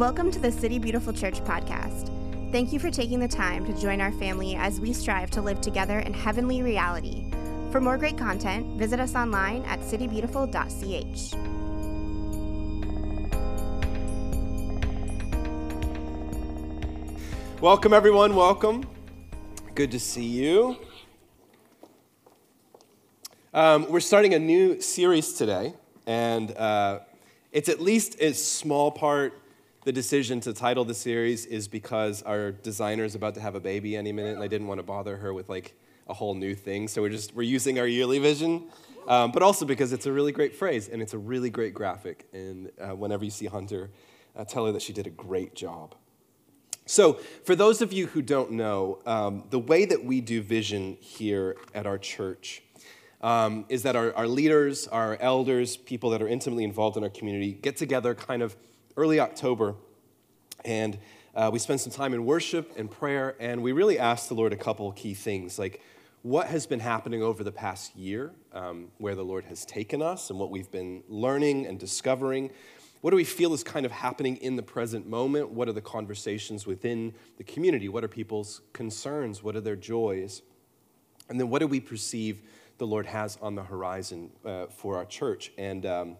Welcome to the City Beautiful Church podcast. Thank you for taking the time to join our family as we strive to live together in heavenly reality. For more great content, visit us online at citybeautiful.ch. Welcome, everyone. Welcome. Good to see you. We're starting a new series today, and it's at least a small part. The decision to title the series is because our designer is about to have a baby any minute, and I didn't want to bother her with like a whole new thing. So we're using our yearly vision, but also because it's a really great phrase and it's a really great graphic. And whenever you see Hunter, tell her that she did a great job. So for those of you who don't know, the way that we do vision here at our church is that our leaders, our elders, people that are intimately involved in our community get together kind of early October, and we spend some time in worship and prayer, and we really ask the Lord a couple of key things, like what has been happening over the past year, where the Lord has taken us and what we've been learning and discovering. What do we feel is kind of happening in the present moment? What are the conversations within the community? What are people's concerns? What are their joys? And then what do we perceive the Lord has on the horizon for our church? And so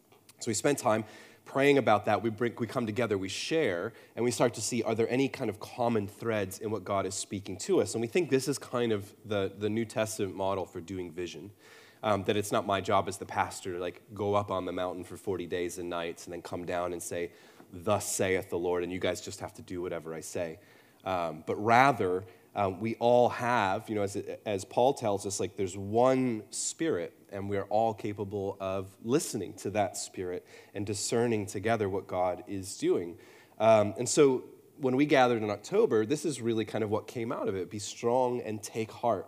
we spend time praying about that. We come together, we share, and we start to see, are there any kind of common threads in what God is speaking to us? And we think this is kind of the New Testament model for doing vision. That it's not my job as the pastor to like go up on the mountain for 40 days and nights and then come down and say, thus saith the Lord, and you guys just have to do whatever I say. But rather, we all have, as Paul tells us, like there's one Spirit, and we're all capable of listening to that Spirit and discerning together what God is doing. And so when we gathered in October, this is really kind of what came out of it. Be strong and take heart.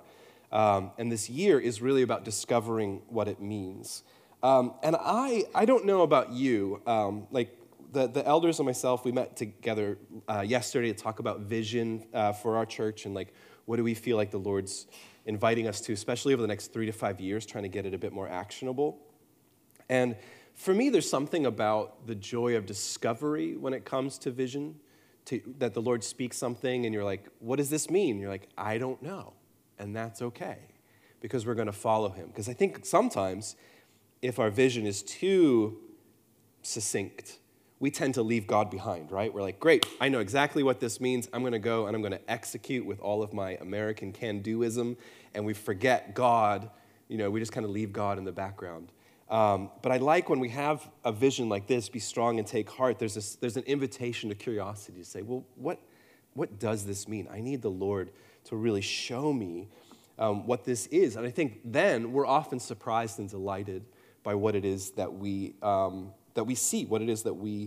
And this year is really about discovering what it means. And I don't know about you, like the elders and myself, we met together yesterday to talk about vision for our church and like what do we feel like the Lord's inviting us to, especially over the next 3 to 5 years, trying to get it a bit more actionable. And for me, there's something about the joy of discovery when it comes to vision, that the Lord speaks something and you're like, what does this mean? You're like, I don't know. And that's okay, because we're going to follow him. Because I think sometimes if our vision is too succinct, we tend to leave God behind, right? We're like, great, I know exactly what this means. I'm going to go and I'm going to execute with all of my American can-doism, and we forget God. We just kind of leave God in the background. But I like when we have a vision like this, be strong and take heart, there's an invitation to curiosity to say, well, what does this mean? I need the Lord to really show me what this is. And I think then we're often surprised and delighted by what it is that we see, what it is that we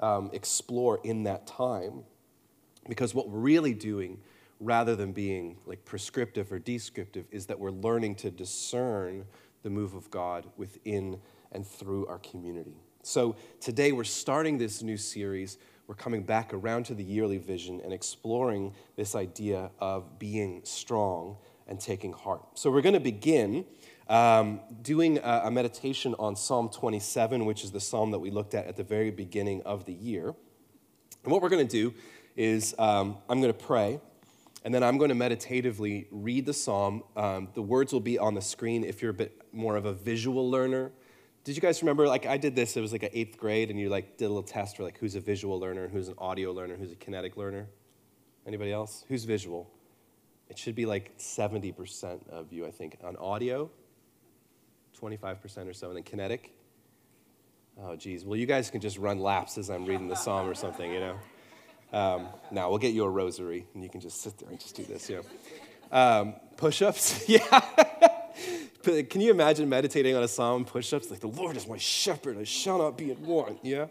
explore in that time. Because what we're really doing, rather than being like prescriptive or descriptive, is that we're learning to discern the move of God within and through our community. So today we're starting this new series. We're coming back around to the yearly vision and exploring this idea of being strong and taking heart. So we're going to begin doing a meditation on Psalm 27, which is the psalm that we looked at the very beginning of the year. And what we're going to do is I'm going to pray, and then I'm going to meditatively read the psalm. The words will be on the screen if you're a bit more of a visual learner. Did you guys remember, like I did this, it was like an 8th grade, and you like did a little test for like who's a visual learner, who's an audio learner, who's a kinetic learner? Anybody else? Who's visual? It should be like 70% of you, I think. On audio, 25% or so, and then kinetic. Oh, geez. Well, you guys can just run laps as I'm reading the psalm or something, Now, we'll get you a rosary, and you can just sit there and just do this, Push-ups? Yeah. Can you imagine meditating on a psalm, push-ups? Like, the Lord is my shepherd, I shall not be in want, yeah?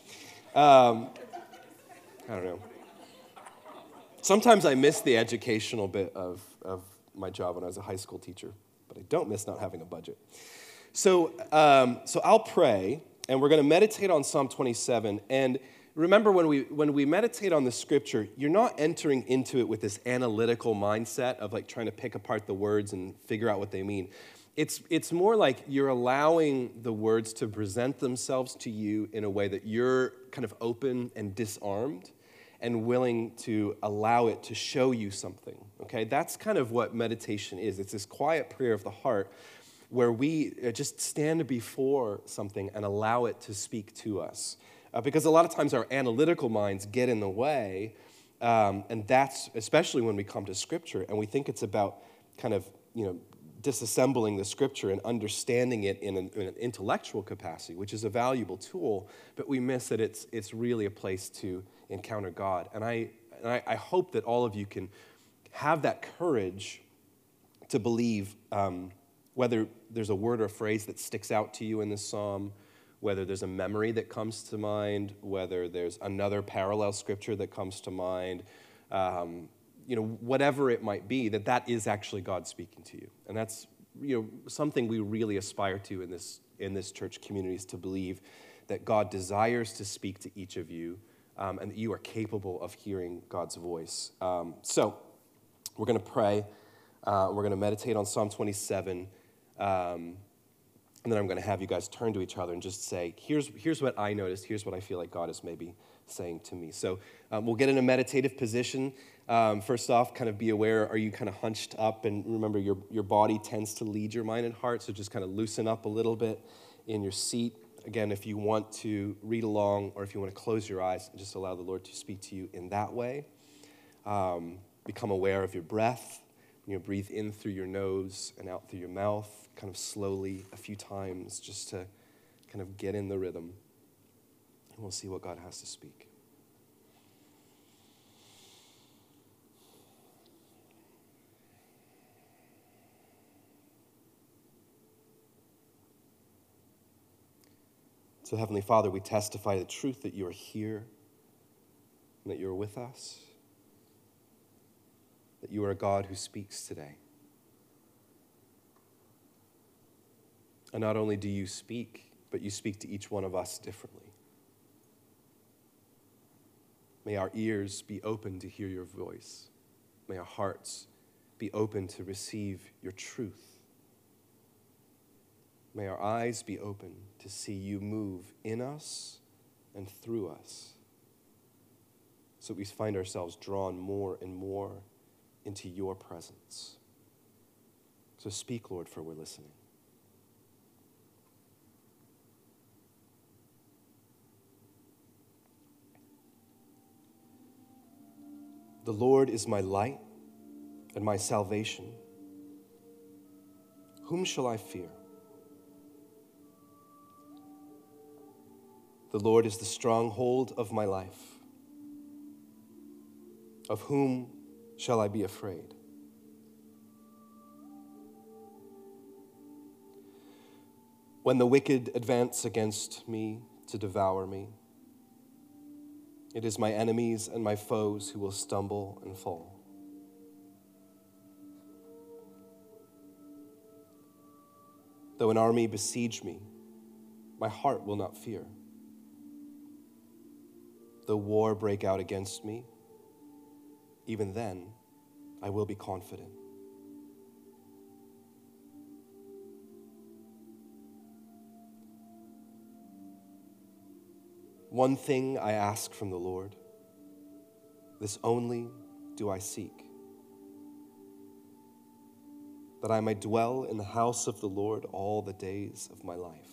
I don't know. Sometimes I miss the educational bit of my job when I was a high school teacher, but I don't miss not having a budget. So I'll pray, and we're going to meditate on Psalm 27, and remember, when we meditate on the scripture, you're not entering into it with this analytical mindset of like trying to pick apart the words and figure out what they mean. It's more like you're allowing the words to present themselves to you in a way that you're kind of open and disarmed and willing to allow it to show you something, okay? That's kind of what meditation is. It's this quiet prayer of the heart where we just stand before something and allow it to speak to us. Because a lot of times our analytical minds get in the way, and that's especially when we come to Scripture, and we think it's about kind of, disassembling the Scripture and understanding it in an intellectual capacity, which is a valuable tool, but we miss that it's really a place to encounter God. And I hope that all of you can have that courage to believe, whether there's a word or a phrase that sticks out to you in this psalm, whether there's a memory that comes to mind, whether there's another parallel scripture that comes to mind, whatever it might be, that is actually God speaking to you. And that's, something we really aspire to in this church community, is to believe that God desires to speak to each of you, and that you are capable of hearing God's voice. So we're going to pray. We're going to meditate on Psalm 27. And then I'm going to have you guys turn to each other and just say, here's what I noticed. Here's what I feel like God is maybe saying to me. So we'll get in a meditative position. First off, kind of be aware, are you kind of hunched up? And remember, your body tends to lead your mind and heart, so just kind of loosen up a little bit in your seat. Again, if you want to read along or if you want to close your eyes and just allow the Lord to speak to you in that way. Become aware of your breath. Breathe in through your nose and out through your mouth, kind of slowly a few times, just to kind of get in the rhythm. And we'll see what God has to speak. So, Heavenly Father, we testify the truth that you are here and that you are with us, that you are a God who speaks today. And not only do you speak, but you speak to each one of us differently. May our ears be open to hear your voice. May our hearts be open to receive your truth. May our eyes be open to see you move in us and through us, so we find ourselves drawn more and more into your presence. So speak, Lord, for we're listening. The Lord is my light and my salvation. Whom shall I fear? The Lord is the stronghold of my life. Of whom shall I be afraid? When the wicked advance against me to devour me, it is my enemies and my foes who will stumble and fall. Though an army besiege me, my heart will not fear. Though war break out against me, even then I will be confident. One thing I ask from the Lord, this only do I seek, that I might dwell in the house of the Lord all the days of my life,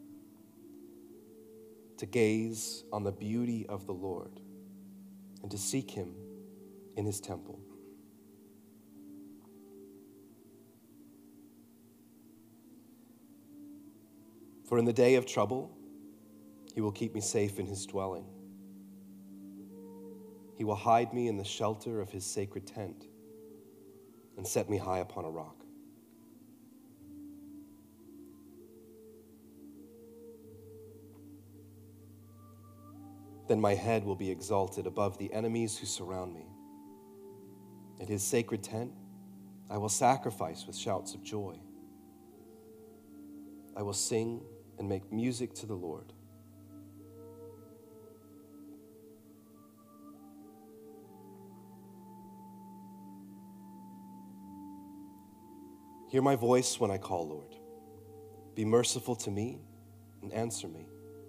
to gaze on the beauty of the Lord and to seek him in his temple. For in the day of trouble, he will keep me safe in his dwelling. He will hide me in the shelter of his sacred tent and set me high upon a rock. Then my head will be exalted above the enemies who surround me. At his sacred tent, I will sacrifice with shouts of joy. I will sing and make music to the Lord. Hear my voice when I call, Lord. Be merciful to me and answer me.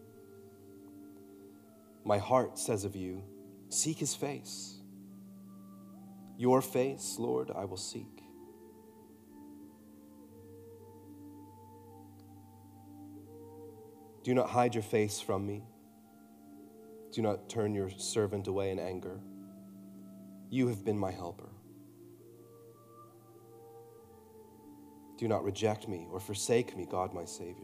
My heart says of you, seek his face. Your face, Lord, I will seek. Do not hide your face from me. Do not turn your servant away in anger. You have been my helper. Do not reject me or forsake me, God, my Savior.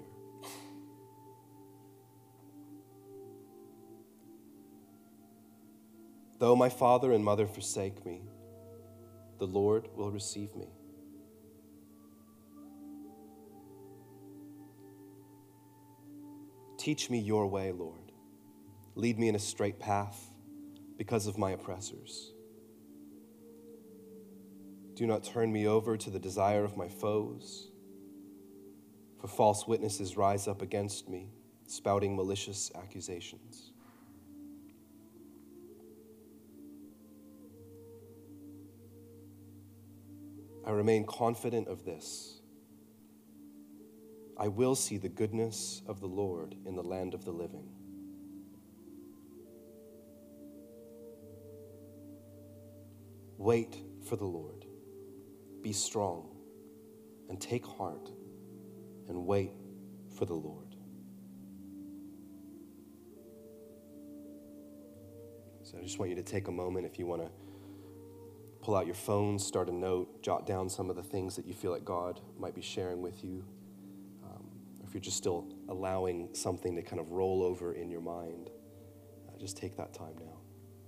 Though my father and mother forsake me, the Lord will receive me. Teach me your way, Lord. Lead me in a straight path because of my oppressors. Do not turn me over to the desire of my foes, for false witnesses rise up against me, spouting malicious accusations. I remain confident of this. I will see the goodness of the Lord in the land of the living. Wait for the Lord. Be strong and take heart and wait for the Lord. So I just want you to take a moment if you want to pull out your phone, start a note, jot down some of the things that you feel like God might be sharing with you. Or if you're just still allowing something to kind of roll over in your mind, just take that time now.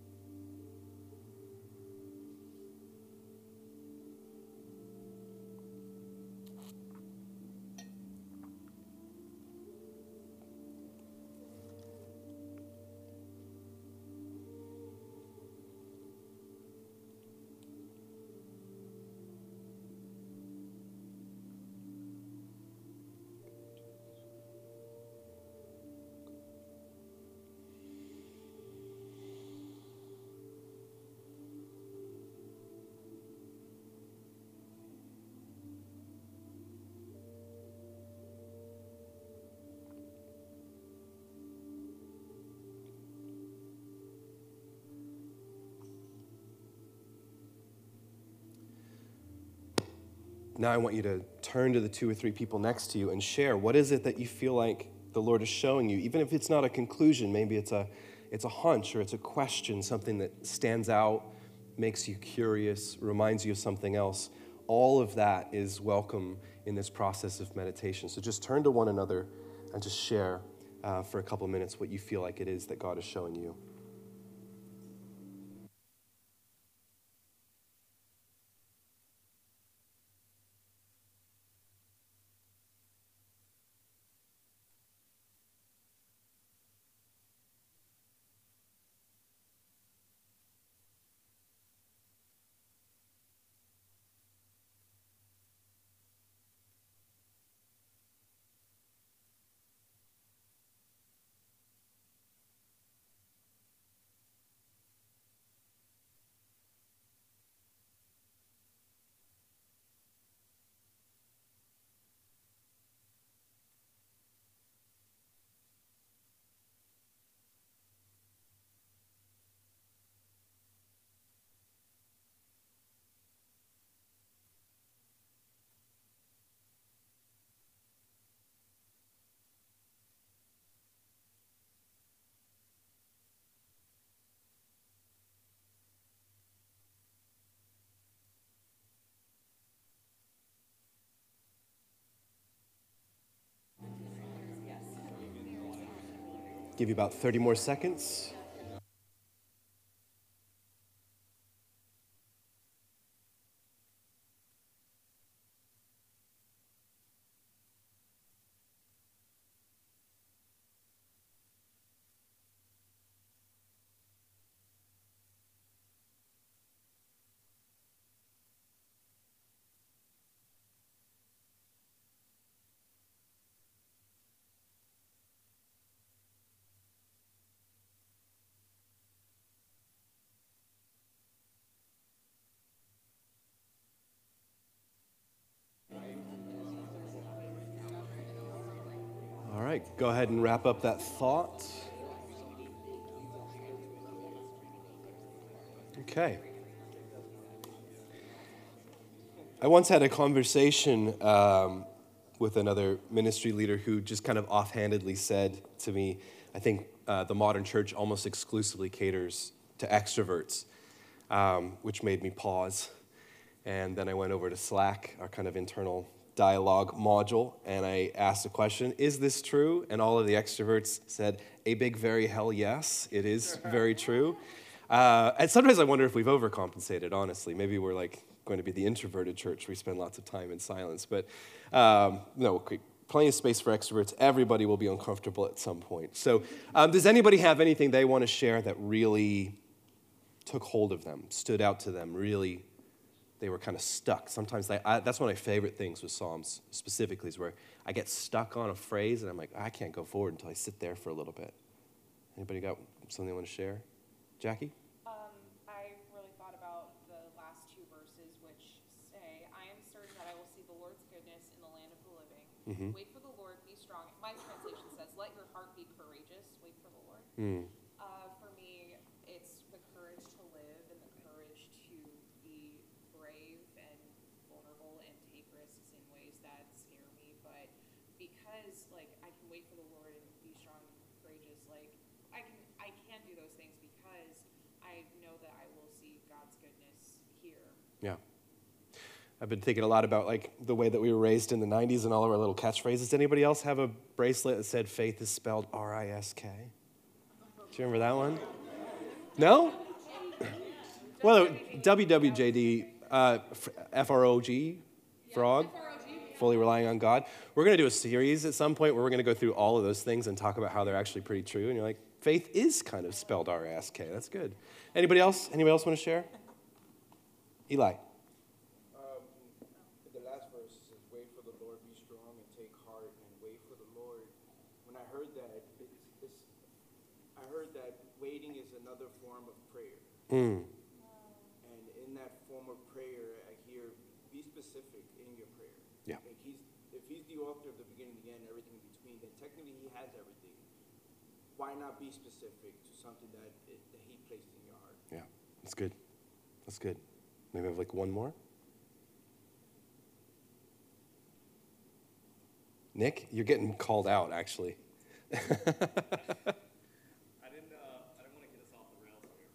Now I want you to turn to the 2 or 3 people next to you and share. What is it that you feel like the Lord is showing you? Even if it's not a conclusion, maybe it's a hunch or it's a question, something that stands out, makes you curious, reminds you of something else. All of that is welcome in this process of meditation. So just turn to one another and just share for a couple of minutes what you feel like it is that God is showing you. Give you about 30 more seconds. right, go ahead and wrap up that thought. Okay. I once had a conversation with another ministry leader who just kind of offhandedly said to me, I think the modern church almost exclusively caters to extroverts, which made me pause. And then I went over to Slack, our kind of internal dialogue module, and I asked the question, is this true? And all of the extroverts said, a big, very hell yes, it is very true. And sometimes I wonder if we've overcompensated, honestly. Maybe we're like going to be the introverted church. We spend lots of time in silence. But no, plenty of space for extroverts. Everybody will be uncomfortable at some point. So does anybody have anything they want to share that really took hold of them, stood out to them, really they were kind of stuck? Sometimes that's one of my favorite things with Psalms specifically, is where I get stuck on a phrase and I'm like, I can't go forward until I sit there for a little bit. Anybody got something they want to share? Jackie? I really thought about the last two verses, which say, I am certain that I will see the Lord's goodness in the land of the living. Mm-hmm. Wait for the Lord, be strong. My translation says, let your heart be courageous. Wait for the Lord. Mm. For me, it's the courage to live and the courage to be brave and vulnerable and take risks in ways that scare me. But because, like, I can wait for the Lord and be strong and courageous, like, I can do those things because I know that I will see God's goodness here. Yeah. I've been thinking a lot about like the way that we were raised in the 90s and all of our little catchphrases. Does anybody else have a bracelet that said faith is spelled R-I-S-K? Do you remember that one? No? Well, WWJD, F-R-O-G, frog, fully relying on God. We're going to do a series at some point where we're going to go through all of those things and talk about how they're actually pretty true. And you're like, faith is kind of spelled R-I-S-K. That's good. Anybody else? Anybody else want to share? Eli. The last verse says, wait for the Lord, be strong and take heart and wait for the Lord. When I heard that, I heard that waiting is another form of prayer. Mm. And in that form of prayer, I hear, be specific in your prayer. Yeah. Like if he's the author of the beginning, the end, everything in between, then technically he has everything. Why not be specific to something that he placed in your heart? Yeah, that's good. That's good. Maybe I have like one more. Nick, you're getting called out, actually. I didn't want to get us off the rails here.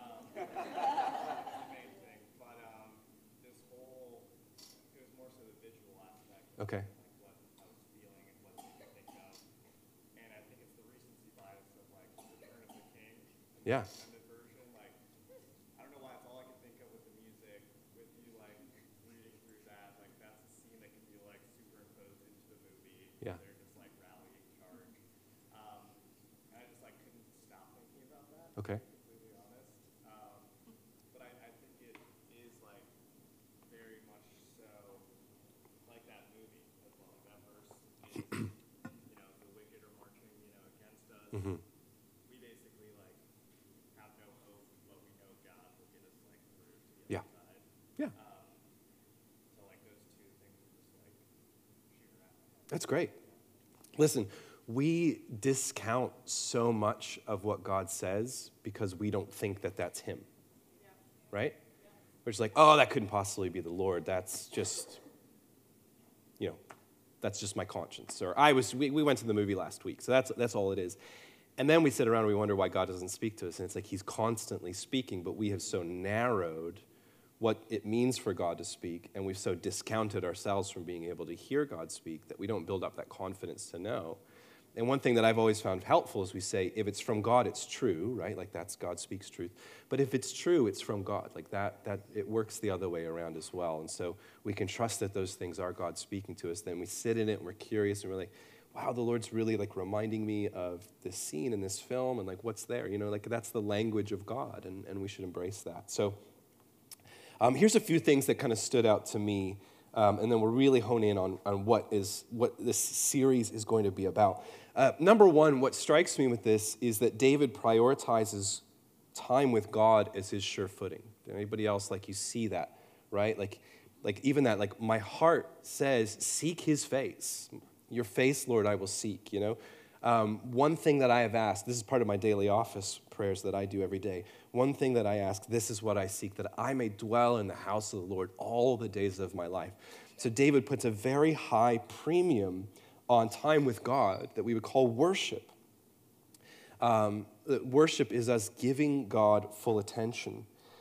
Main thing, but this whole, it was more so the visual aspect. Okay. Like what I was feeling and what made me think of. And I think it's the recency bias of like Return of the King. Yeah. Extended version, like, I don't know why it's all I can think of with the music, with you like reading through that, like that's a scene that can be like superimposed into the movie. Yeah. They're just like rallying charge. And I just like couldn't stop thinking about that. Okay. To be completely honest. But I think it is like very much so like that movie as well. Like that verse is, the wicked are marching, against us. Mm-hmm. We basically like have no hope, but we know God will get us like through to the Yeah. other side. Yeah. So like those two things are just like shooting at my head. That's great. Listen, we discount so much of what God says because we don't think that that's him. Right? We're just like, oh, that couldn't possibly be the Lord. That's just, that's just my conscience. Or we went to the movie last week, so that's all it is. And then we sit around and we wonder why God doesn't speak to us. And it's like he's constantly speaking, but we have so narrowed what it means for God to speak, and we've so discounted ourselves from being able to hear God speak that we don't build up that confidence to know. And one thing that I've always found helpful is we say, if it's from God, it's true, right? Like that's God speaks truth. But if it's true, it's from God. Like that it works the other way around as well. And so we can trust that those things are God speaking to us. Then we sit in it and we're curious and we're like, wow, the Lord's really like reminding me of this scene in this film and like what's there, like that's the language of God, and we should embrace that. So here's a few things that kind of stood out to me, and then we'll really hone in on what this series is going to be about. Number one, what strikes me with this is that David prioritizes time with God as his sure footing. Anybody else, like you see that, right? Like even that, like my heart says, seek his face. Your face, Lord, I will seek, you know. One thing that I have asked, this is part of my daily office prayers that I do every day. One thing that I ask, this is what I seek, that I may dwell in the house of the Lord all the days of my life. So David puts a very high premium on time with God that we would call worship. Worship is us giving God full attention.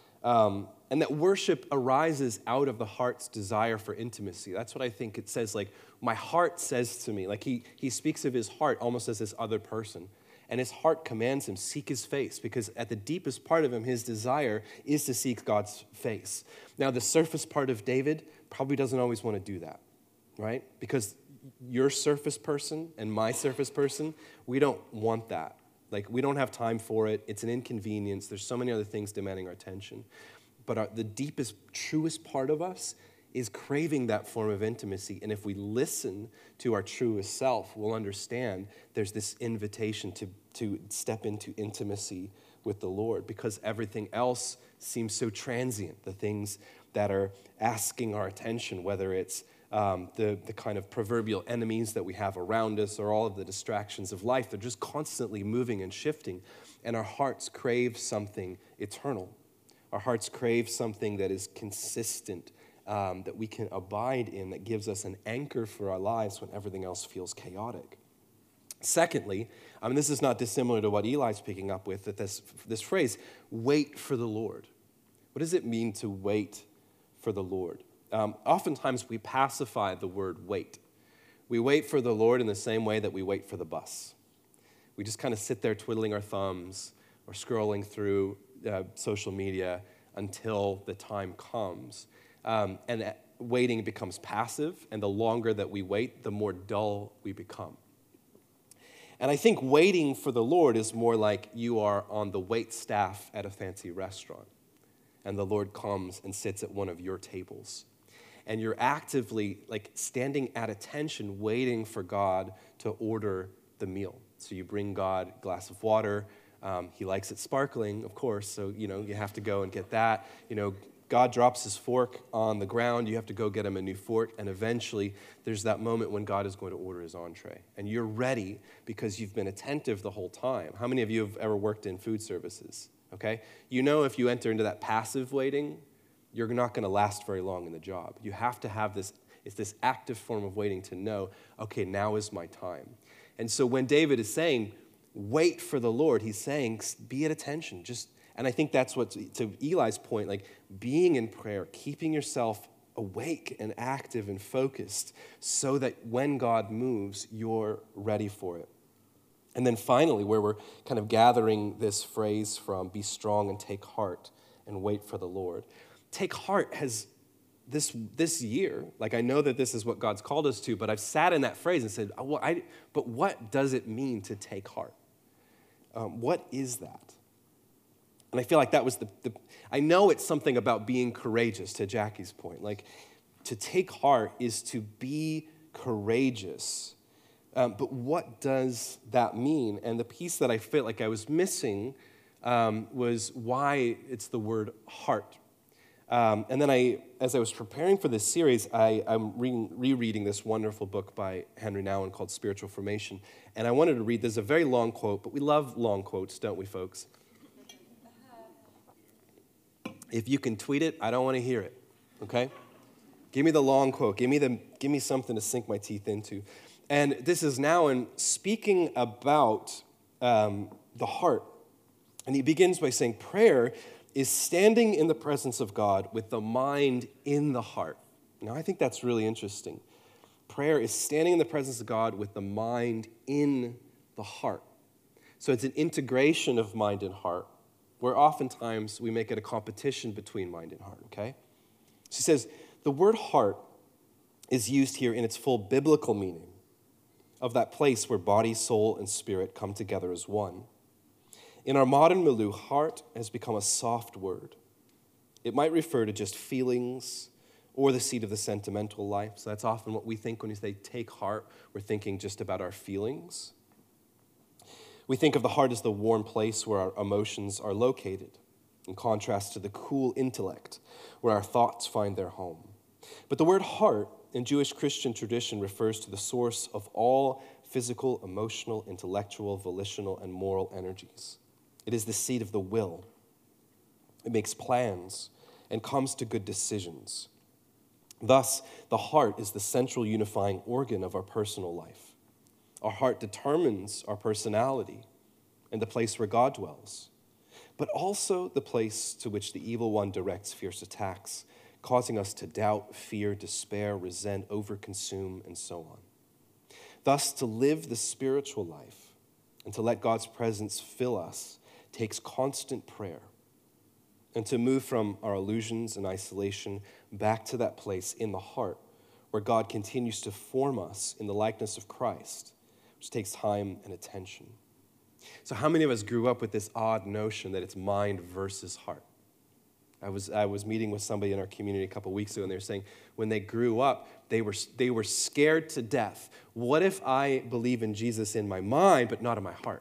And that worship arises out of the heart's desire for intimacy. That's what I think it says. Like, my heart says to me, like he speaks of his heart almost as this other person. And his heart commands him, seek his face, because at the deepest part of him, his desire is to seek God's face. Now, the surface part of David probably doesn't always want to do that, right? Because your surface person and my surface person, we don't want that. Like, we don't have time for it. It's an inconvenience. There's so many other things demanding our attention. But the deepest, truest part of us is craving that form of intimacy. And if we listen to our truest self, we'll understand there's this invitation to step into intimacy with the Lord, because everything else seems so transient. The things that are asking our attention, whether it's the kind of proverbial enemies that we have around us or all of the distractions of life, they're just constantly moving and shifting. And our hearts crave something eternal. Our hearts crave something that is consistent, that we can abide in, that gives us an anchor for our lives when everything else feels chaotic. Secondly, this is not dissimilar to what Eli's picking up with, that this phrase, wait for the Lord. What does it mean to wait for the Lord? Oftentimes we pacify the word wait. We wait for the Lord in the same way that we wait for the bus. We just kind of sit there twiddling our thumbs or scrolling through social media until the time comes. And waiting becomes passive, and the longer that we wait, the more dull we become. And I think waiting for the Lord is more like you are on the wait staff at a fancy restaurant, and the Lord comes and sits at one of your tables. And you're actively like standing at attention, waiting for God to order the meal. So you bring God a glass of water. He likes it sparkling, of course, so, you have to go and get that. God drops his fork on the ground. You have to go get him a new fork, and eventually there's that moment when God is going to order his entree. And you're ready because you've been attentive the whole time. How many of you have ever worked in food services, okay? If you enter into that passive waiting, you're not going to last very long in the job. You have to have this active form of waiting to know, okay, now is my time. And so when David is saying, wait for the Lord, he's saying, be at attention. And I think that's what, to Eli's point, like being in prayer, keeping yourself awake and active and focused so that when God moves, you're ready for it. And then finally, where we're kind of gathering this phrase from, be strong and take heart and wait for the Lord. Take heart has this year, like I know that this is what God's called us to, but I've sat in that phrase and said, but what does it mean to take heart? What is that? And I feel like that was I know it's something about being courageous, to Jackie's point. Like, to take heart is to be courageous. But what does that mean? And the piece that I felt like I was missing was why it's the word heart. And then as I was preparing for this series, I'm rereading this wonderful book by Henry Nouwen called Spiritual Formation. And I wanted to read, there's a very long quote, but we love long quotes, don't we, folks? If you can tweet it, I don't want to hear it, okay? Give me the long quote. Give me something to sink my teeth into. And this is Nouwen speaking about the heart. And he begins by saying, prayer is standing in the presence of God with the mind in the heart. Now, I think that's really interesting. Prayer is standing in the presence of God with the mind in the heart. So it's an integration of mind and heart, where oftentimes we make it a competition between mind and heart, okay? She says, the word heart is used here in its full biblical meaning of that place where body, soul, and spirit come together as one. In our modern milieu, heart has become a soft word. It might refer to just feelings or the seat of the sentimental life. So that's often what we think when we say take heart. We're thinking just about our feelings. We think of the heart as the warm place where our emotions are located, in contrast to the cool intellect, where our thoughts find their home. But the word heart in Jewish Christian tradition refers to the source of all physical, emotional, intellectual, volitional, and moral energies. It is the seat of the will. It makes plans and comes to good decisions. Thus, the heart is the central unifying organ of our personal life. Our heart determines our personality and the place where God dwells, but also the place to which the evil one directs fierce attacks, causing us to doubt, fear, despair, resent, overconsume, and so on. Thus, to live the spiritual life and to let God's presence fill us takes constant prayer. And to move from our illusions and isolation back to that place in the heart where God continues to form us in the likeness of Christ, which takes time and attention. So how many of us grew up with this odd notion that it's mind versus heart? I was meeting with somebody in our community a couple weeks ago, and they were saying when they grew up, they were scared to death. What if I believe in Jesus in my mind, but not in my heart?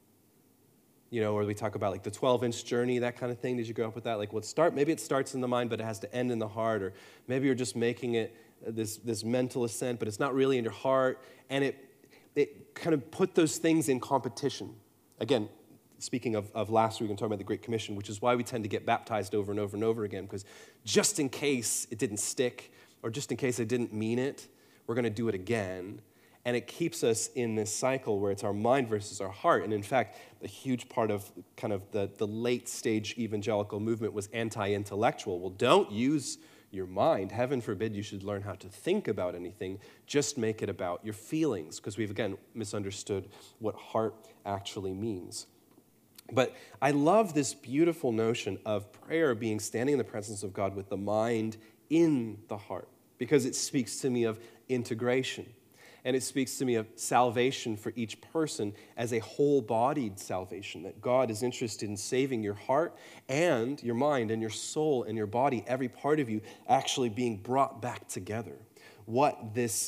You know, or we talk about like the 12-inch journey, that kind of thing. Did you grow up with that? Like, maybe it starts in the mind, but it has to end in the heart. Or maybe you're just making it this mental ascent, but it's not really in your heart. And it kind of put those things in competition. Again, speaking of last week, I'm talking about the Great Commission, which is why we tend to get baptized over and over and over again, because just in case it didn't stick, or just in case I didn't mean it, we're going to do it again. And it keeps us in this cycle where it's our mind versus our heart. And in fact, a huge part of kind of the late stage evangelical movement was anti-intellectual. Well, don't use your mind. Heaven forbid you should learn how to think about anything. Just make it about your feelings, because we've, again, misunderstood what heart actually means. But I love this beautiful notion of prayer being standing in the presence of God with the mind in the heart, because it speaks to me of integration. And it speaks to me of salvation for each person as a whole-bodied salvation, that God is interested in saving your heart and your mind and your soul and your body, every part of you actually being brought back together. What this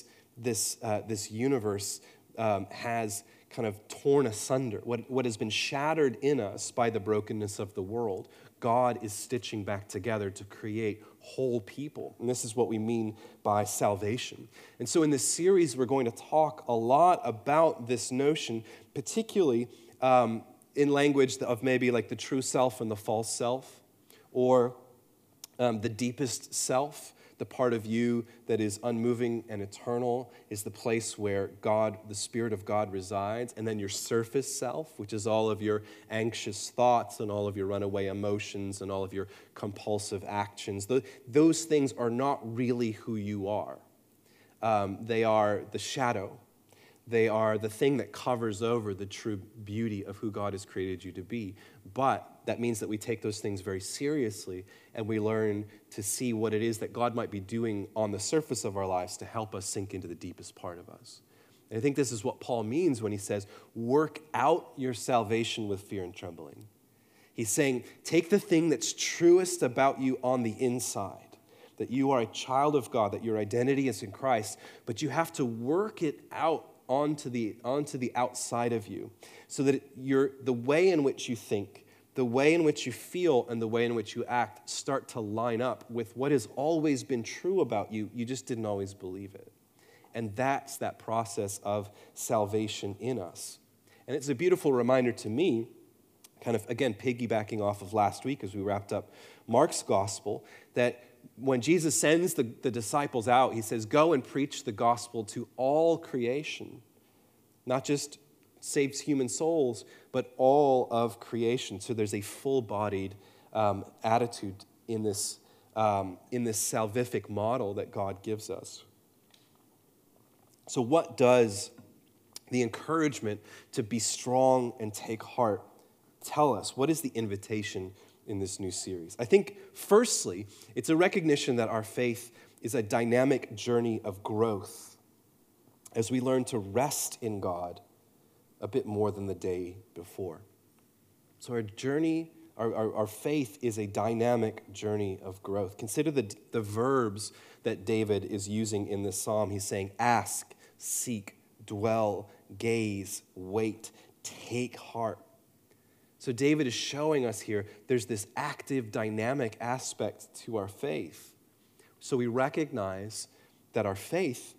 universe has kind of torn asunder, what has been shattered in us by the brokenness of the world, God is stitching back together to create whole people. And this is what we mean by salvation. And so in this series, we're going to talk a lot about this notion, particularly in language of maybe like the true self and the false self, or the deepest self. The part of you that is unmoving and eternal is the place where God, the Spirit of God, resides. And then your surface self, which is all of your anxious thoughts and all of your runaway emotions and all of your compulsive actions. Those things are not really who you are. They are the shadow. They are the thing that covers over the true beauty of who God has created you to be. But that means that we take those things very seriously and we learn to see what it is that God might be doing on the surface of our lives to help us sink into the deepest part of us. And I think this is what Paul means when he says, work out your salvation with fear and trembling. He's saying, take the thing that's truest about you on the inside, that you are a child of God, that your identity is in Christ, but you have to work it out onto the outside of you, so that the way in which you think, the way in which you feel, and the way in which you act start to line up with what has always been true about you. You just didn't always believe it. And that's that process of salvation in us. And it's a beautiful reminder to me, kind of, again, piggybacking off of last week as we wrapped up Mark's gospel, that when Jesus sends the disciples out, he says, go and preach the gospel to all creation, not just saves human souls, but all of creation. So there's a full-bodied attitude in this salvific model that God gives us. So what does the encouragement to be strong and take heart tell us? What is the invitation in this new series? I think, firstly, it's a recognition that our faith is a dynamic journey of growth as we learn to rest in God a bit more than the day before. So our journey, our faith is a dynamic journey of growth. Consider the verbs that David is using in this psalm. He's saying ask, seek, dwell, gaze, wait, take heart. So David is showing us here there's this active, dynamic aspect to our faith. So we recognize that our faith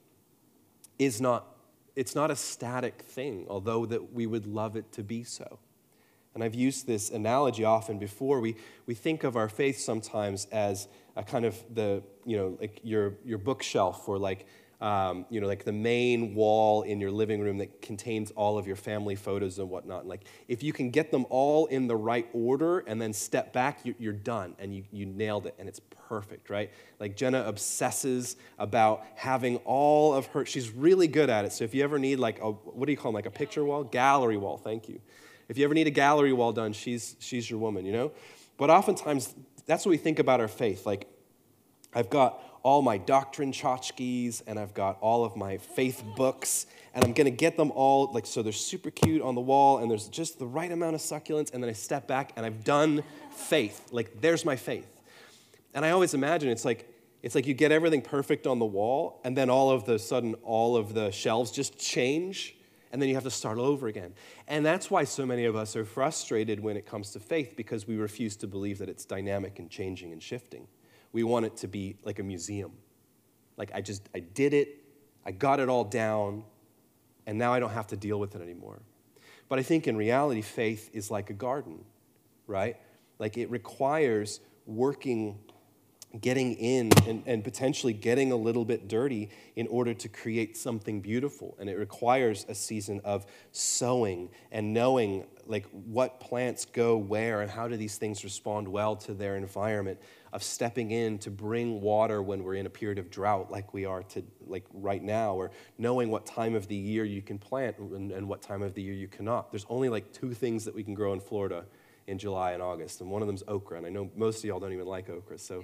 is not, it's not a static thing, although that we would love it to be so. And I've used this analogy often before. We think of our faith sometimes as a kind of the, like your bookshelf, or like, like the main wall in your living room that contains all of your family photos and whatnot. And like, if you can get them all in the right order and then step back, you're done, and you nailed it, and it's perfect, right? Like Jenna obsesses about having all of her, she's really good at it. So if you ever need like what do you call them, like a picture wall? Gallery wall, thank you. If you ever need a gallery wall done, she's your woman, But oftentimes, that's what we think about our faith. Like, I've got all my doctrine tchotchkes, and I've got all of my faith books, and I'm going to get them all, like, so they're super cute on the wall, and there's just the right amount of succulence, and then I step back, and I've done faith. Like, there's my faith. And I always imagine it's like you get everything perfect on the wall, and then all of a sudden, all of the shelves just change, and then you have to start over again. And that's why so many of us are frustrated when it comes to faith, because we refuse to believe that it's dynamic and changing and shifting. We want it to be like a museum. Like, I did it, I got it all down, and now I don't have to deal with it anymore. But I think in reality, faith is like a garden, right? Like, it requires working, getting in, and potentially getting a little bit dirty in order to create something beautiful. And it requires a season of sowing and knowing like what plants go where and how do these things respond well to their environment, of stepping in to bring water when we're in a period of drought like we are like right now, or knowing what time of the year you can plant and what time of the year you cannot. There's only like 2 things that we can grow in Florida in July and August, and one of them's okra, and I know most of y'all don't even like okra, so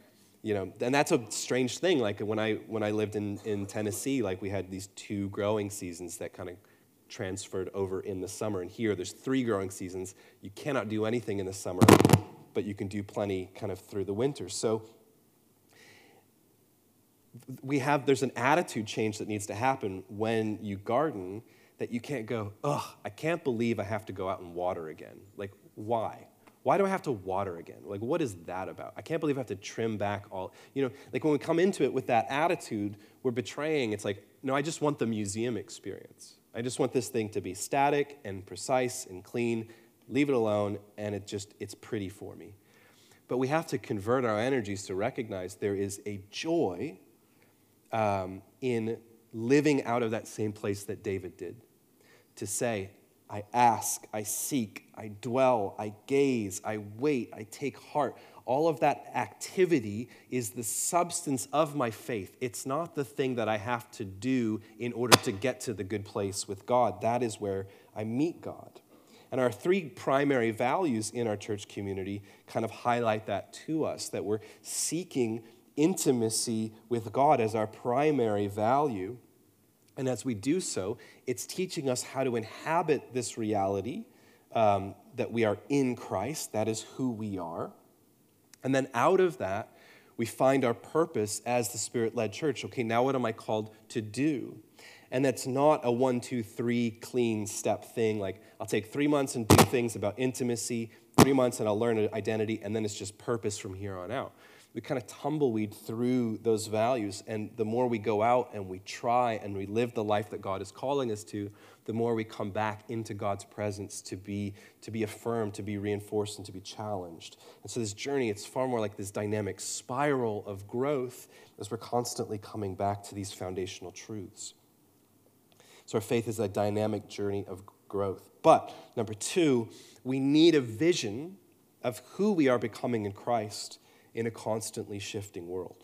and that's a strange thing. Like when I lived in Tennessee, like we had these 2 growing seasons that kind of transferred over in the summer. And here there's 3 growing seasons. You cannot do anything in the summer, but you can do plenty kind of through the winter. So there's an attitude change that needs to happen when you garden, that you can't go, I can't believe I have to go out and water again. Like, why? Why do I have to water again? Like, what is that about? I can't believe I have to trim back all, like when we come into it with that attitude, we're betraying. It's like, no, I just want the museum experience. I just want this thing to be static and precise and clean. Leave it alone, and it's pretty for me. But we have to convert our energies to recognize there is a joy in living out of that same place that David did. To say, I ask, I seek, I dwell, I gaze, I wait, I take heart. All of that activity is the substance of my faith. It's not the thing that I have to do in order to get to the good place with God. That is where I meet God. And our 3 primary values in our church community kind of highlight that to us, that we're seeking intimacy with God as our primary value. And as we do so, it's teaching us how to inhabit this reality that we are in Christ. That is who we are. And then out of that, we find our purpose as the Spirit-led church. Okay, now what am I called to do? And that's not a 1, 2, 3 clean step thing. Like, I'll take 3 months and do things about intimacy, 3 months and I'll learn an identity, and then it's just purpose from here on out. We kind of tumbleweed through those values, and the more we go out and we try and we live the life that God is calling us to, the more we come back into God's presence to be affirmed, to be reinforced, and to be challenged. And so this journey, it's far more like this dynamic spiral of growth as we're constantly coming back to these foundational truths. So our faith is a dynamic journey of growth. But number 2, we need a vision of who we are becoming in Christ in a constantly shifting world.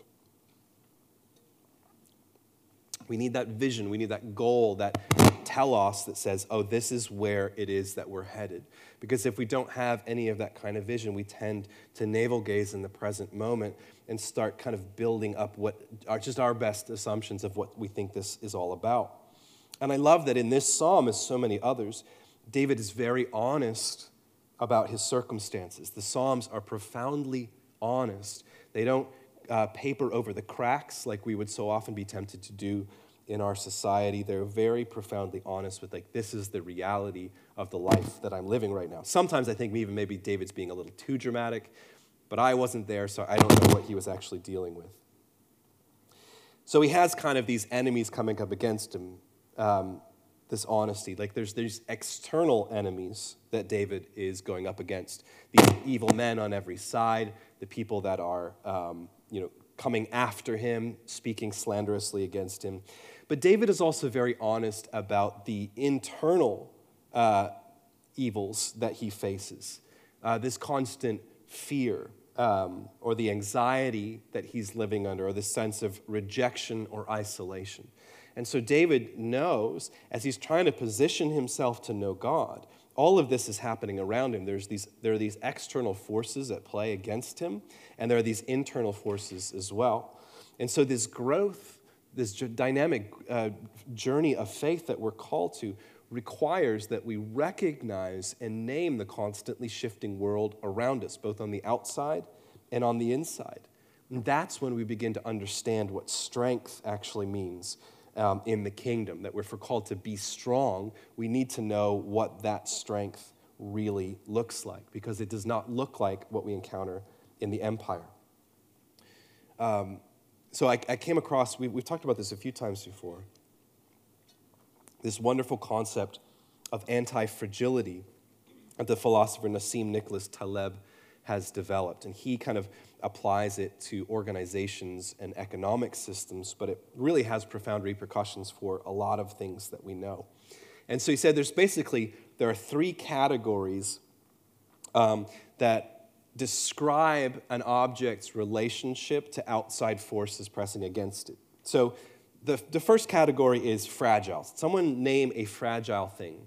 We need that vision, we need that goal, that telos that says, this is where it is that we're headed. Because if we don't have any of that kind of vision, we tend to navel gaze in the present moment and start kind of building up what are just our best assumptions of what we think this is all about. And I love that in this psalm, as so many others, David is very honest about his circumstances. The Psalms are profoundly honest. They don't paper over the cracks like we would so often be tempted to do in our society. They're very profoundly honest with, like, this is the reality of the life that I'm living right now. Sometimes I think maybe David's being a little too dramatic, but I wasn't there, so I don't know what he was actually dealing with. So he has kind of these enemies coming up against him, this honesty. Like there's external enemies that David is going up against. These evil men on every side, the people that are, coming after him, speaking slanderously against him. But David is also very honest about the internal evils that he faces. This constant fear or the anxiety that he's living under, or the sense of rejection or isolation. And so David knows, as he's trying to position himself to know God, all of this is happening around him. There are these external forces at play against him, and there are these internal forces as well. And so this growth, this dynamic journey of faith that we're called to requires that we recognize and name the constantly shifting world around us, both on the outside and on the inside. And that's when we begin to understand what strength actually means in the kingdom, that we're called to be strong. We need to know what that strength really looks like, because it does not look like what we encounter in the empire. So I came across, we've talked about this a few times before, this wonderful concept of anti-fragility that the philosopher Nassim Nicholas Taleb has developed. And he kind of applies it to organizations and economic systems, but it really has profound repercussions for a lot of things that we know. And so he said there are three categories that describe an object's relationship to outside forces pressing against it. So the first category is fragile. Someone name a fragile thing.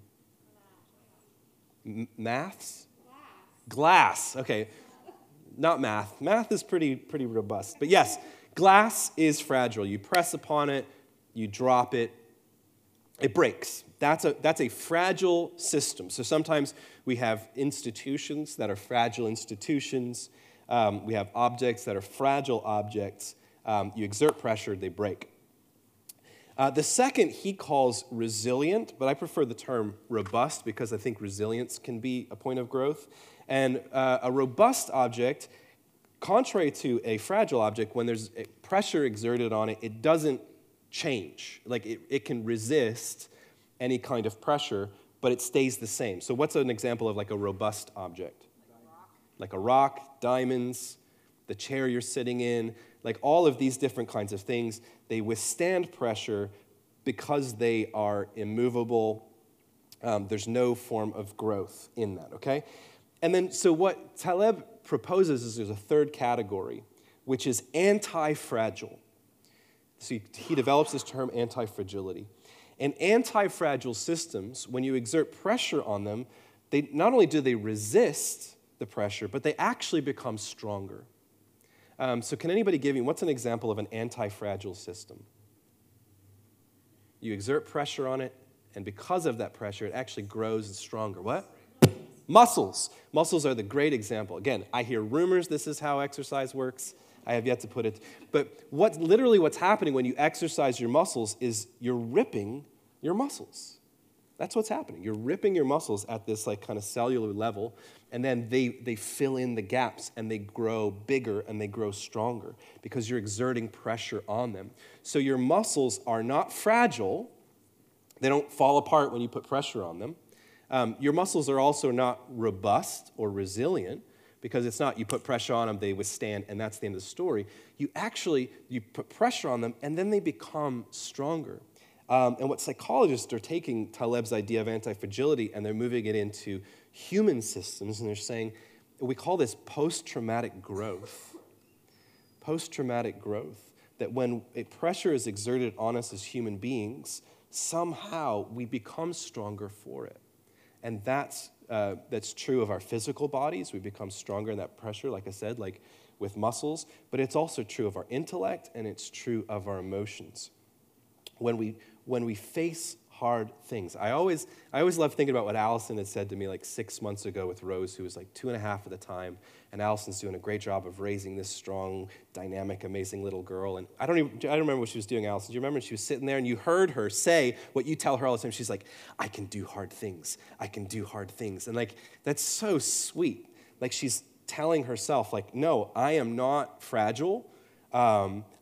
Maths? Glass. Okay. Not math. Math is pretty robust. But yes, glass is fragile. You press upon it, you drop it, it breaks. That's a fragile system. So sometimes we have institutions that are fragile institutions. We have objects that are fragile objects. You exert pressure, they break. The second he calls resilient, but I prefer the term robust because I think resilience can be a point of growth. And a robust object, contrary to a fragile object, when there's pressure exerted on it, it doesn't change. Like it can resist any kind of pressure, but it stays the same. So what's an example of like a robust object? Like a rock, diamonds, the chair you're sitting in, like all of these different kinds of things, they withstand pressure because they are immovable. There's no form of growth in that, okay? And then, so what Taleb proposes is there's a third category, which is anti-fragile. So he develops this term anti-fragility. And anti-fragile systems, when you exert pressure on them, they not only do they resist the pressure, but they actually become stronger. So can anybody give me, what's an example of an anti-fragile system? You exert pressure on it, and because of that pressure, it actually grows and stronger. What? Muscles. Muscles are the great example. Again, I hear rumors this is how exercise works. I have yet to put it. But what's happening when you exercise your muscles is you're ripping your muscles. That's what's happening. You're ripping your muscles at this like kind of cellular level, and then they fill in the gaps, and they grow bigger, and they grow stronger because you're exerting pressure on them. So your muscles are not fragile. They don't fall apart when you put pressure on them. Your muscles are also not robust or resilient because it's not you put pressure on them, they withstand, and that's the end of the story. You put pressure on them, and then they become stronger. And what psychologists are taking Taleb's idea of anti-fragility, and they're moving it into human systems, and they're saying, we call this post-traumatic growth. Post-traumatic growth, that when a pressure is exerted on us as human beings, somehow we become stronger for it. And that's true of our physical bodies. We become stronger in that pressure, like I said, like with muscles. But it's also true of our intellect, and it's true of our emotions. When we face hard things. I always love thinking about what Allison had said to me like 6 months ago with Rose, who was like 2.5 at the time, and Allison's doing a great job of raising this strong, dynamic, amazing little girl. And I don't remember what she was doing, Allison. Do you remember? She was sitting there, and you heard her say what you tell her all the time. She's like, I can do hard things. I can do hard things. And like, that's so sweet. Like she's telling herself, like, no, I am not fragile.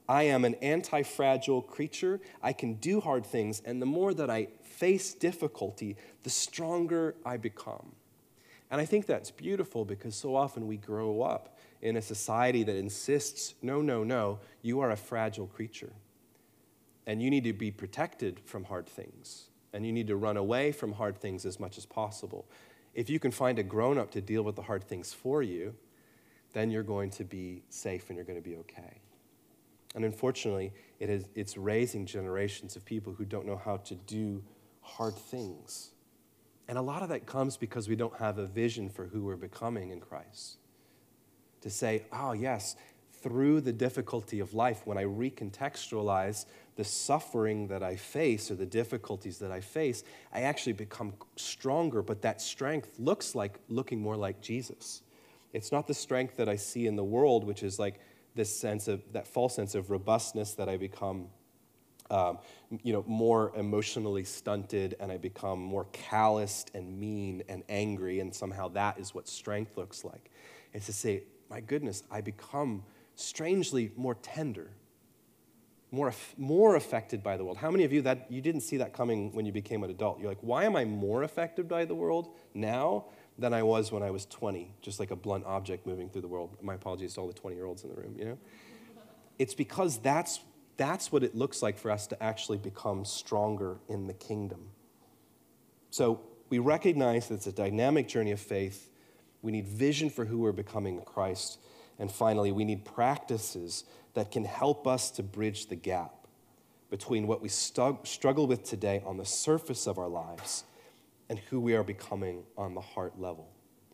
I am an anti-fragile creature. I can do hard things, and the more that I face difficulty, the stronger I become. And I think that's beautiful because so often we grow up in a society that insists, no, you are a fragile creature. And you need to be protected from hard things. And you need to run away from hard things as much as possible. If you can find a grown-up to deal with the hard things for you, then you're going to be safe and you're going to be okay. And unfortunately, it's raising generations of people who don't know how to do hard things. And a lot of that comes because we don't have a vision for who we're becoming in Christ. To say, oh yes, through the difficulty of life, when I recontextualize the suffering that I face or the difficulties that I face, I actually become stronger, but that strength looks like looking more like Jesus. It's not the strength that I see in the world, which is like this sense of, that false sense of robustness that I become, more emotionally stunted and I become more calloused and mean and angry, and somehow that is what strength looks like. It's to say, my goodness, I become strangely more tender, more affected by the world. How many of you that you didn't see that coming when you became an adult? You're like, why am I more affected by the world now than I was when I was 20, just like a blunt object moving through the world? My apologies to all the 20-year-olds in the room, It's because that's what it looks like for us to actually become stronger in the kingdom. So we recognize that it's a dynamic journey of faith. We need vision for who we're becoming in Christ. And finally, we need practices that can help us to bridge the gap between what we struggle with today on the surface of our lives and who we are becoming on the heart level.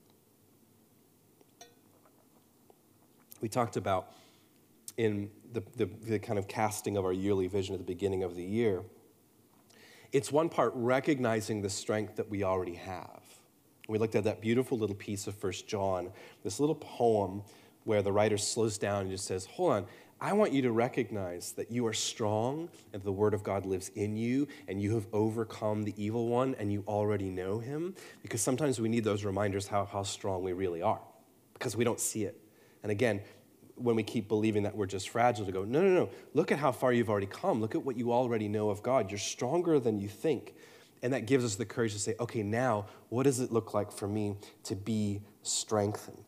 We talked about in the kind of casting of our yearly vision at the beginning of the year, it's one part recognizing the strength that we already have. We looked at that beautiful little piece of 1 John, this little poem where the writer slows down and just says, hold on, I want you to recognize that you are strong and the word of God lives in you and you have overcome the evil one and you already know him, because sometimes we need those reminders how strong we really are because we don't see it. And again, when we keep believing that we're just fragile, to go, no, look at how far you've already come. Look at what you already know of God. You're stronger than you think. And that gives us the courage to say, okay, now what does it look like for me to be strengthened?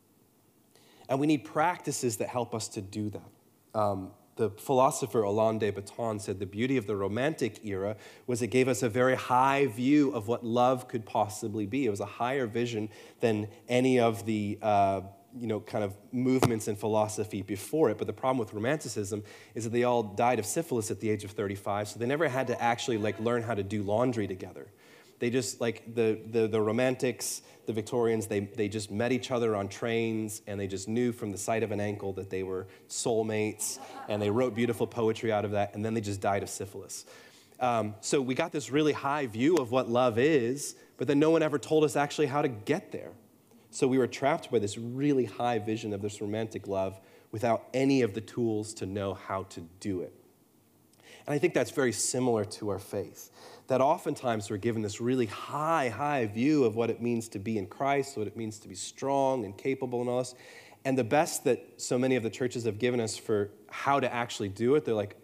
And we need practices that help us to do that. The philosopher Alain de Botton said the beauty of the Romantic era was it gave us a very high view of what love could possibly be. It was a higher vision than any of the kind of movements in philosophy before it. But the problem with Romanticism is that they all died of syphilis at the age of 35, so they never had to actually learn how to do laundry together. They just, the Romantics, the Victorians, they just met each other on trains, and they just knew from the sight of an ankle that they were soulmates, and they wrote beautiful poetry out of that, and then they just died of syphilis. So we got this really high view of what love is, but then no one ever told us actually how to get there. So we were trapped by this really high vision of this romantic love without any of the tools to know how to do it. And I think that's very similar to our faith, that oftentimes we're given this really high view of what it means to be in Christ, what it means to be strong and capable and all this. And the best that so many of the churches have given us for how to actually do it, they're like,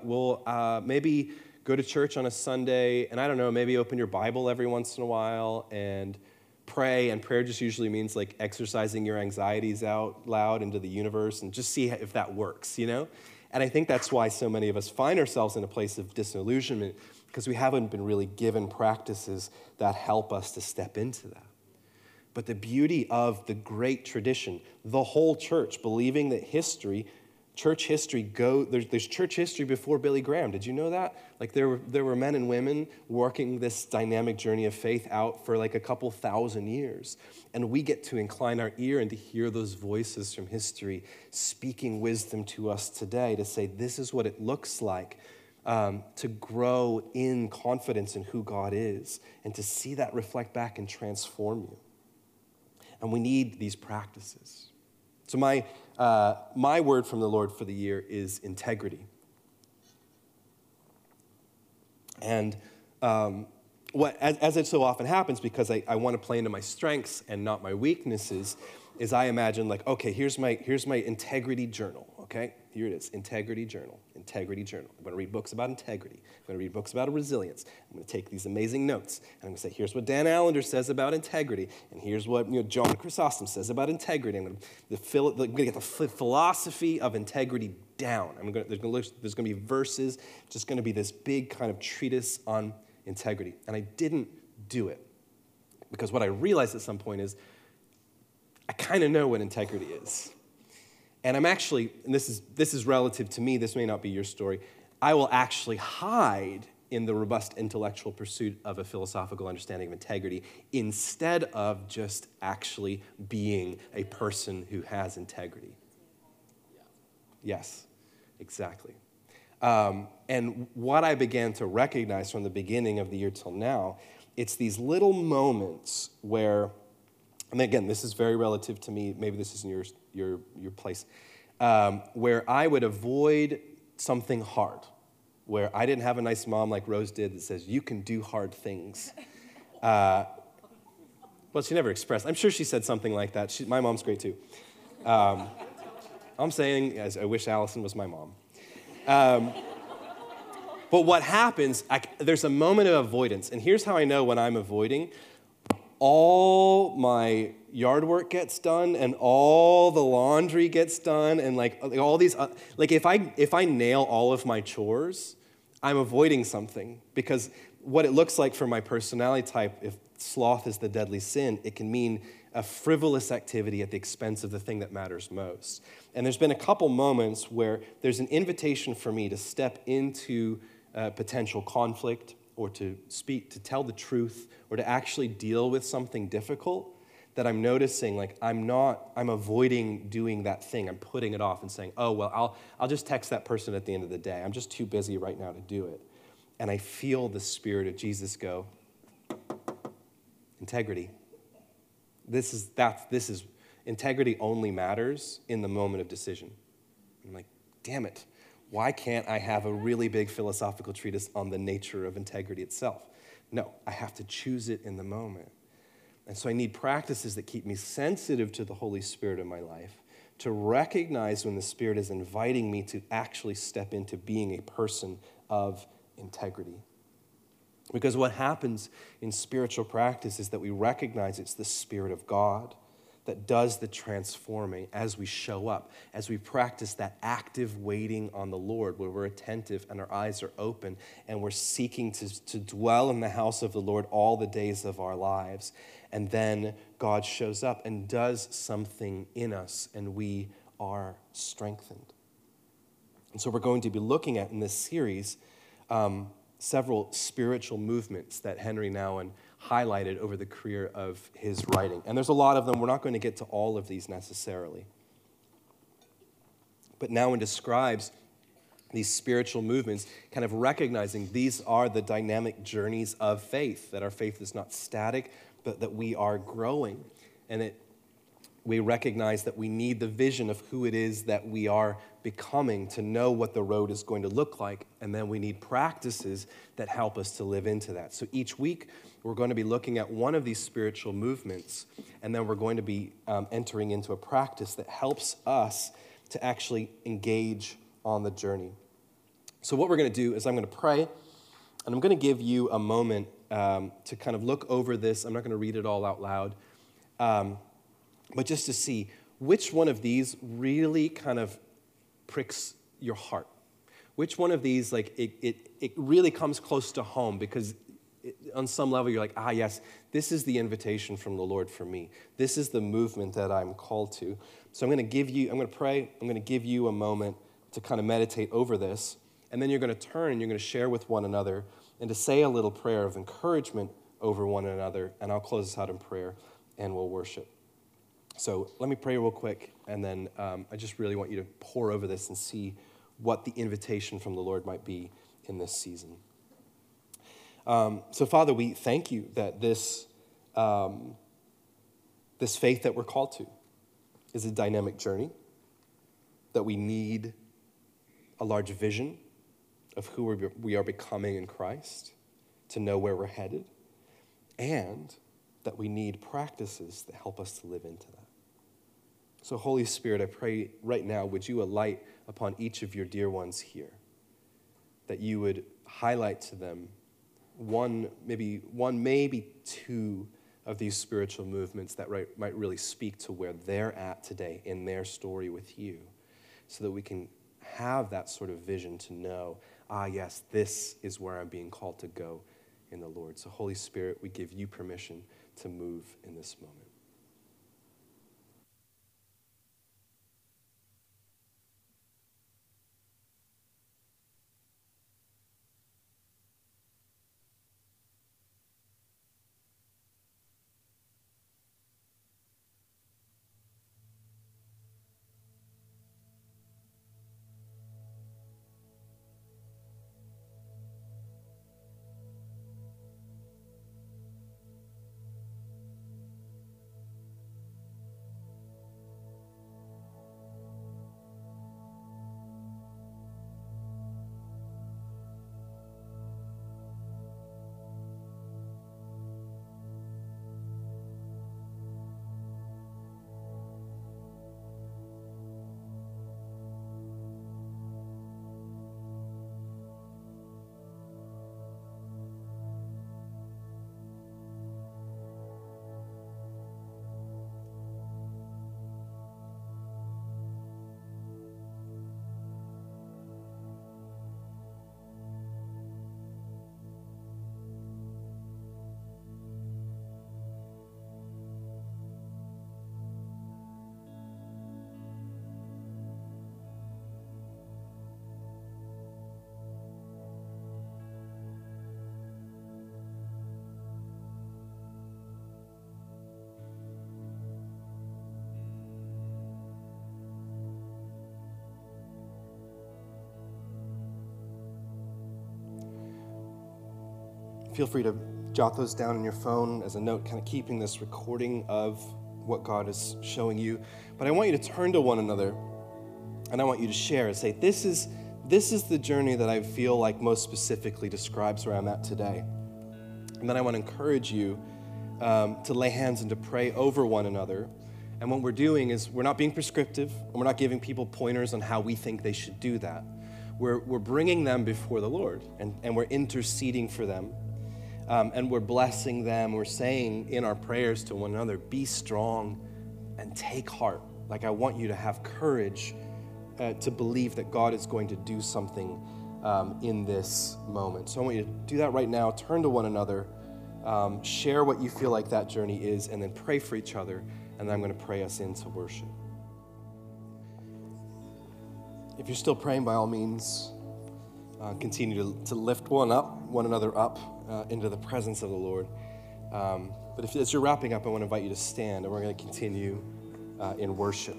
maybe go to church on a Sunday, and I don't know, maybe open your Bible every once in a while and pray. And prayer just usually means exercising your anxieties out loud into the universe and just see if that works, And I think that's why so many of us find ourselves in a place of disillusionment, because we haven't been really given practices that help us to step into that. But the beauty of the great tradition, the whole church, believing that church history there's church history before Billy Graham. Did you know that? There were men and women working this dynamic journey of faith out for a couple thousand years. And we get to incline our ear and to hear those voices from history speaking wisdom to us today, to say this is what it looks like to grow in confidence in who God is and to see that reflect back and transform you. And we need these practices. So my word from the Lord for the year is integrity. And as it so often happens, because I want to play into my strengths and not my weaknesses, is I imagine okay, here's my integrity journal, okay? Here it is, Integrity Journal, Integrity Journal. I'm going to read books about integrity. I'm going to read books about resilience. I'm going to take these amazing notes, and I'm going to say, here's what Dan Allender says about integrity, and here's what John Chrysostom says about integrity. I'm going to get the philosophy of integrity down. There's going to be verses, just going to be this big kind of treatise on integrity. And I didn't do it, because what I realized at some point is, I kind of know what integrity is. And I'm actually, and this is relative to me, this may not be your story, I will actually hide in the robust intellectual pursuit of a philosophical understanding of integrity instead of just actually being a person who has integrity. Yes, exactly. And what I began to recognize from the beginning of the year till now, it's these little moments where, and again, this is very relative to me, maybe this isn't your place, where I would avoid something hard, where I didn't have a nice mom like Rose did that says, you can do hard things. Well, she never expressed. I'm sure she said something like that. My mom's great too. I'm saying, as I wish Allison was my mom. But what happens, there's a moment of avoidance. And here's how I know when I'm avoiding. All my yard work gets done and all the laundry gets done and like all these, if I nail all of my chores, I'm avoiding something, because what it looks like for my personality type, if sloth is the deadly sin, it can mean a frivolous activity at the expense of the thing that matters most. And there's been a couple moments where there's an invitation for me to step into potential conflict, or to speak, to tell the truth, or to actually deal with something difficult that I'm noticing, like I'm avoiding doing that thing. I'm putting it off and saying, oh, well, I'll just text that person at the end of the day. I'm just too busy right now to do it. And I feel the Spirit of Jesus go, integrity. This is integrity only matters in the moment of decision. I'm like, damn it. Why can't I have a really big philosophical treatise on the nature of integrity itself? No, I have to choose it in the moment. And so I need practices that keep me sensitive to the Holy Spirit in my life, to recognize when the Spirit is inviting me to actually step into being a person of integrity. Because what happens in spiritual practice is that we recognize it's the Spirit of God that does the transforming as we show up, as we practice that active waiting on the Lord, where we're attentive and our eyes are open and we're seeking to dwell in the house of the Lord all the days of our lives. And then God shows up and does something in us, and we are strengthened. And so we're going to be looking at in this series several spiritual movements that Henry Nouwen highlighted over the career of his writing. And there's a lot of them. We're not going to get to all of these necessarily. But Nouwen describes these spiritual movements, kind of recognizing these are the dynamic journeys of faith, that our faith is not static, but that we are growing. And we recognize that we need the vision of who it is that we are becoming to know what the road is going to look like. And then we need practices that help us to live into that. So each week, we're going to be looking at one of these spiritual movements, and then we're going to be entering into a practice that helps us to actually engage on the journey. So what we're going to do is I'm going to pray, and I'm going to give you a moment to kind of look over this. I'm not going to read it all out loud, but just to see which one of these really kind of pricks your heart. Which one of these, like, it really comes close to home, because on some level you're like, yes, this is the invitation from the Lord for me. This is the movement that I'm called to. So I'm going to pray, I'm going to give you a moment to kind of meditate over this, and then you're going to turn and you're going to share with one another and to say a little prayer of encouragement over one another, and I'll close this out in prayer and we'll worship. So let me pray real quick, and then I just really want you to pore over this and see what the invitation from the Lord might be in this season. So Father, we thank you that this faith that we're called to is a dynamic journey, that we need a large vision of who we are becoming in Christ, to know where we're headed, and that we need practices that help us to live into that. So Holy Spirit, I pray right now, would you alight upon each of your dear ones here, that you would highlight to them one, maybe two of these spiritual movements that might really speak to where they're at today in their story with you, so that we can have that sort of vision to know, yes, this is where I'm being called to go in the Lord. So Holy Spirit, we give you permission to move in this moment. Feel free to jot those down on your phone as a note, kind of keeping this recording of what God is showing you. But I want you to turn to one another, and I want you to share and say, this is the journey that I feel like most specifically describes where I'm at today. And then I want to encourage you to lay hands and to pray over one another. And what we're doing is we're not being prescriptive, and we're not giving people pointers on how we think they should do that. We're bringing them before the Lord, and we're interceding for them. And we're blessing them. We're saying in our prayers to one another, be strong and take heart. Like, I want you to have courage to believe that God is going to do something in this moment. So I want you to do that right now. Turn to one another. Share what you feel like that journey is, and then pray for each other. And then I'm going to pray us into worship. If you're still praying, by all means, continue to lift one another up into the presence of the Lord. But as you're wrapping up, I want to invite you to stand, and we're going to continue in worship.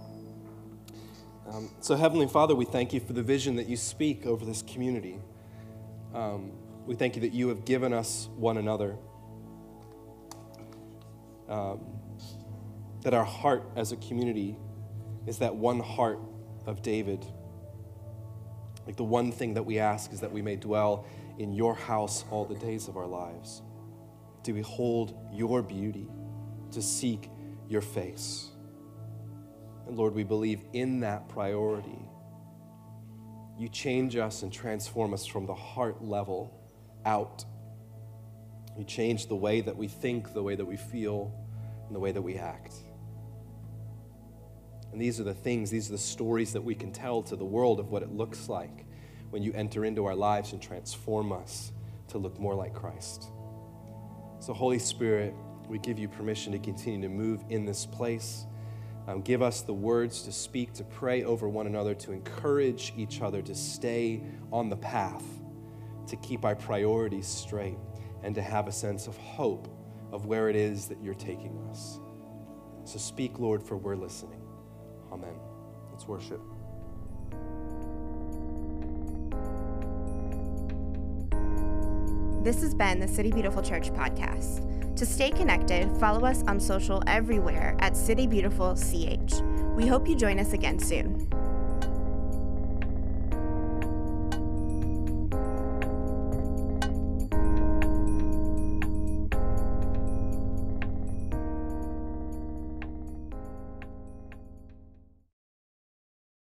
So Heavenly Father, we thank you for the vision that you speak over this community. We thank you that you have given us one another. That our heart as a community is that one heart of David. Like, the one thing that we ask is that we may dwell in your house all the days of our lives, to behold your beauty, to seek your face. And Lord, we believe in that priority. You change us and transform us from the heart level out. You change the way that we think, the way that we feel, and the way that we act. And these are the stories that we can tell to the world of what it looks like when you enter into our lives and transform us to look more like Christ. So Holy Spirit, we give you permission to continue to move in this place. Give us the words to speak, to pray over one another, to encourage each other to stay on the path, to keep our priorities straight, and to have a sense of hope of where it is that you're taking us. So speak, Lord, for we're listening. Amen. Let's worship. This has been the City Beautiful Church podcast. To stay connected, follow us on social everywhere at City Beautiful CH. We hope you join us again soon.